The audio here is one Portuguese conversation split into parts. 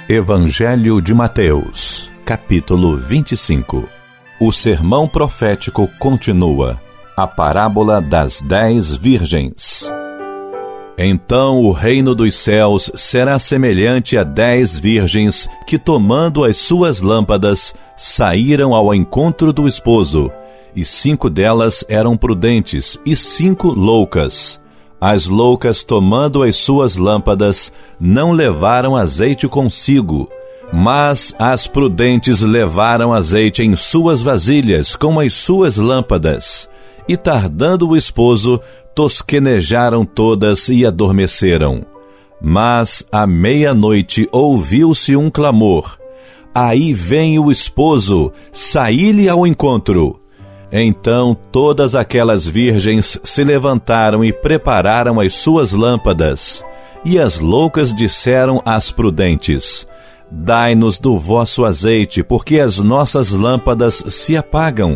Evangelho de Mateus, capítulo 25. O sermão profético continua. A parábola das 10 virgens. Então o reino dos céus será semelhante a 10 virgens que, tomando as suas lâmpadas, saíram ao encontro do esposo, e 5 delas eram prudentes e 5 loucas. As loucas, tomando as suas lâmpadas, não levaram azeite consigo, mas as prudentes levaram azeite em suas vasilhas com as suas lâmpadas. E tardando o esposo, tosquenejaram todas e adormeceram. Mas à meia-noite ouviu-se um clamor: aí vem o esposo, saí-lhe ao encontro. Então todas aquelas virgens se levantaram e prepararam as suas lâmpadas. E as loucas disseram às prudentes: dai-nos do vosso azeite, porque as nossas lâmpadas se apagam.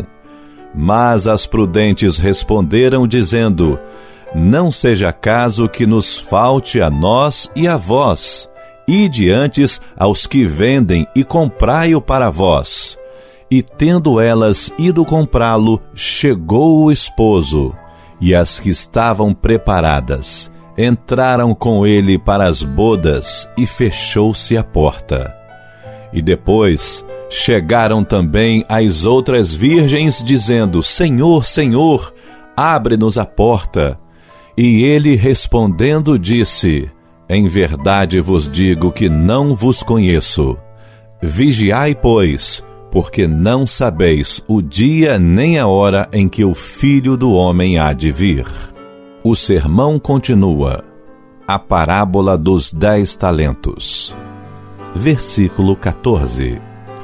Mas as prudentes responderam, dizendo: não seja caso que nos falte a nós e a vós. Ide antes aos que vendem e comprai-o para vós. E tendo elas ido comprá-lo, chegou o esposo, e as que estavam preparadas entraram com ele para as bodas, e fechou-se a porta. E depois chegaram também as outras virgens, dizendo: Senhor, Senhor, abre-nos a porta. E ele respondendo disse: em verdade vos digo que não vos conheço. Vigiai, pois, porque não sabeis o dia nem a hora em que o Filho do Homem há de vir. O sermão continua. A parábola dos 10 talentos. Versículo 14.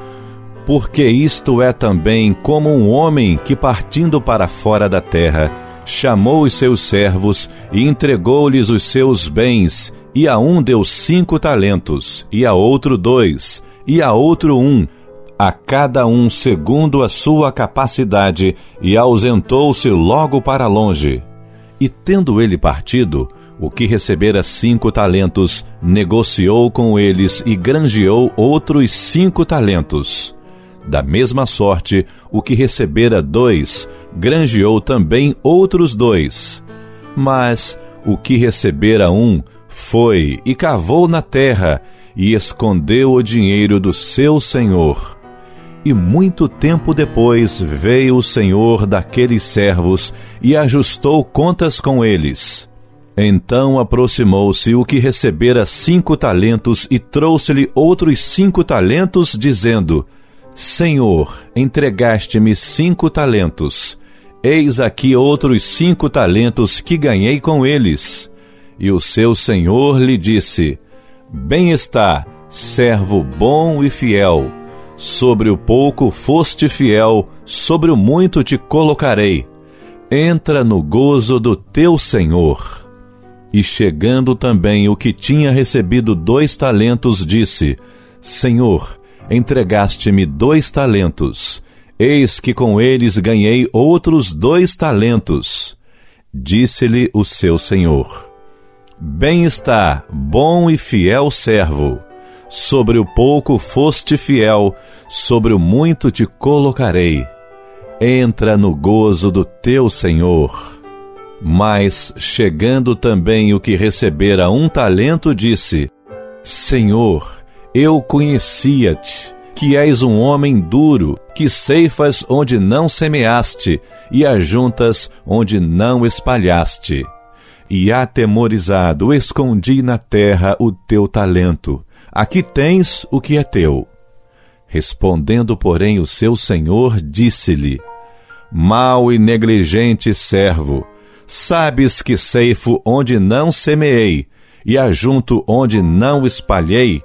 Porque isto é também como um homem que, partindo para fora da terra, chamou os seus servos e entregou-lhes os seus bens, e a um deu 5 talentos, e a outro 2, e a outro 1, a cada um segundo a sua capacidade, e ausentou-se logo para longe. E tendo ele partido, o que recebera 5 talentos, negociou com eles e granjeou outros 5 talentos. Da mesma sorte, o que recebera 2, granjeou também outros 2. Mas o que recebera 1, foi e cavou na terra, e escondeu o dinheiro do seu senhor. E muito tempo depois veio o senhor daqueles servos e ajustou contas com eles. Então aproximou-se o que recebera 5 talentos e trouxe-lhe outros 5 talentos, dizendo: Senhor, entregaste-me 5 talentos. Eis aqui outros 5 talentos que ganhei com eles. E o seu senhor lhe disse: bem está, servo bom e fiel. Sobre o pouco foste fiel, sobre o muito te colocarei. Entra no gozo do teu senhor. E chegando também o que tinha recebido 2 talentos, disse: Senhor, entregaste-me 2 talentos. Eis que com eles ganhei outros 2 talentos. Disse-lhe o seu senhor: bem está, bom e fiel servo. Sobre o pouco foste fiel, sobre o muito te colocarei. Entra no gozo do teu senhor. Mas, chegando também o que recebera 1 talento, disse: Senhor, eu conhecia-te, que és um homem duro, que ceifas onde não semeaste, e ajuntas onde não espalhaste. E atemorizado escondi na terra o teu talento. Aqui tens o que é teu. Respondendo, porém, o seu senhor disse-lhe: mau e negligente servo, sabes que ceifo onde não semeei, e ajunto onde não espalhei?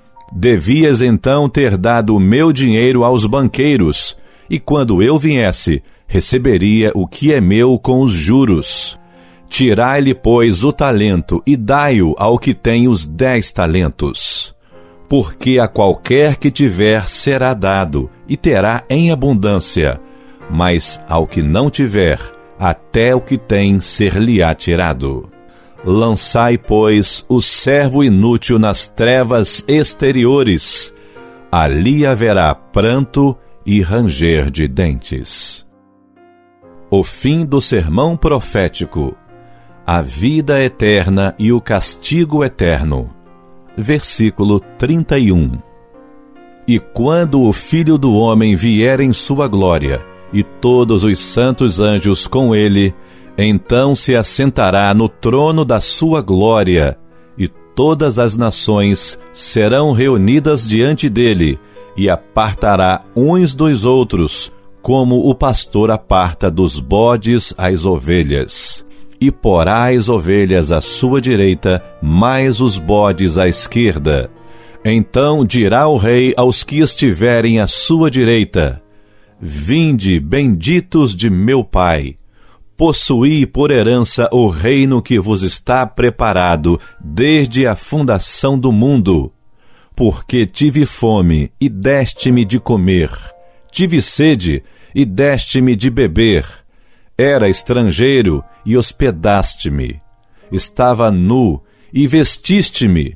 Devias então ter dado o meu dinheiro aos banqueiros, e quando eu viesse, receberia o que é meu com os juros. Tirai-lhe, pois, o talento, e dai-o ao que tem os 10 talentos. Porque a qualquer que tiver será dado, e terá em abundância, mas ao que não tiver, até o que tem ser-lhe-á tirado. Lançai, pois, o servo inútil nas trevas exteriores. Ali haverá pranto e ranger de dentes. O fim do sermão profético. A vida eterna e o castigo eterno. Versículo 31. E quando o Filho do Homem vier em sua glória, e todos os santos anjos com ele, então se assentará no trono da sua glória, e todas as nações serão reunidas diante dele, e apartará uns dos outros, como o pastor aparta dos bodes as ovelhas. E porá as ovelhas à sua direita, mas os bodes à esquerda. Então dirá o rei aos que estiverem à sua direita: Vinde, benditos de meu Pai, possuí por herança o reino que vos está preparado desde a fundação do mundo. Porque tive fome e deste-me de comer, tive sede e deste-me de beber, era estrangeiro e hospedaste-me, estava nu e vestiste-me,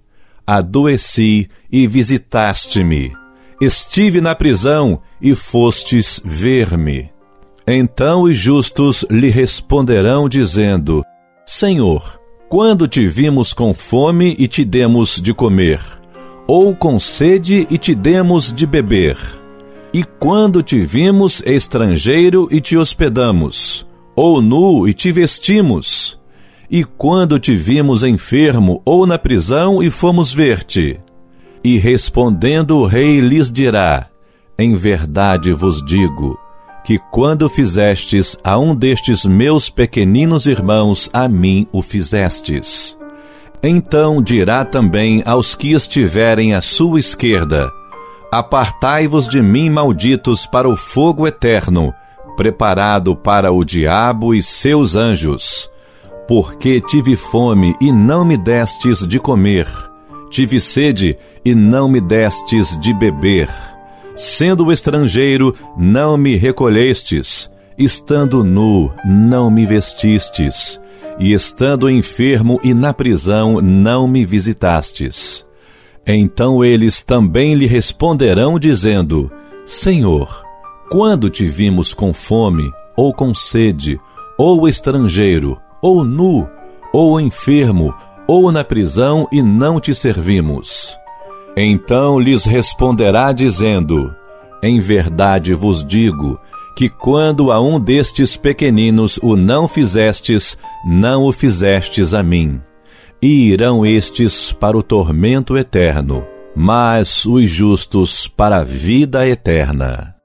adoeci e visitaste-me, estive na prisão e fostes ver-me. Então os justos lhe responderão dizendo: Senhor, quando te vimos com fome e te demos de comer, ou com sede e te demos de beber? E quando te vimos estrangeiro e te hospedamos, ou nu e te vestimos? E quando te vimos enfermo ou na prisão e fomos ver-te? E respondendo o rei lhes dirá: Em verdade vos digo, que quando fizestes a um destes meus pequeninos irmãos, a mim o fizestes. Então dirá também aos que estiverem à sua esquerda: Apartai-vos de mim, malditos, para o fogo eterno, preparado para o diabo e seus anjos. Porque tive fome e não me destes de comer, tive sede e não me destes de beber. Sendo estrangeiro, não me recolhestes, estando nu, não me vestistes, e estando enfermo e na prisão, não me visitastes. Então eles também lhe responderão dizendo: Senhor, quando te vimos com fome, ou com sede, ou estrangeiro, ou nu, ou enfermo, ou na prisão, e não te servimos? Então lhes responderá dizendo: Em verdade vos digo, que quando a um destes pequeninos o não fizestes, não o fizestes a mim. E irão estes para o tormento eterno, mas os justos para a vida eterna.